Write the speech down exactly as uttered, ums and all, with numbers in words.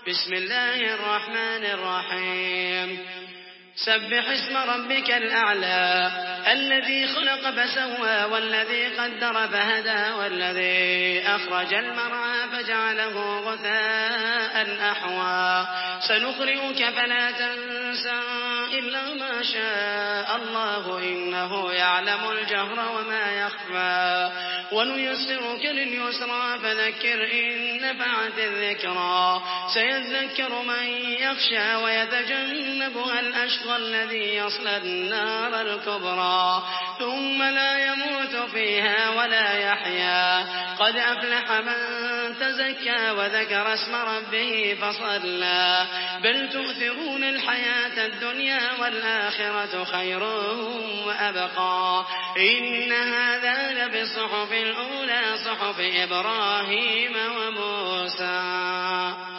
بسم الله الرحمن الرحيم سبح اسم ربك الأعلى الذي خلق فسوى والذي قدر فهدى والذي أخرج المرعى فجعله غثاء أحوى سنقرئك فلا تنسى إلا ما شاء الله إنه يعلم الجهر وما يخفى ونيسرك لليسرى فذكر إن نفعت الذكرى سيذكر من يخشى ويتجنبها الأشقى الذي يصلى النار الكبرى ثم لا يموت فيها ولا يحيا قد أفلح من تزكى وذكر اسم ربه فصلى بل تؤثرون الحياة الدنيا والآخرة خير وأبقى إن هذا لبالصحف الأولى صحف إبراهيم وموسى.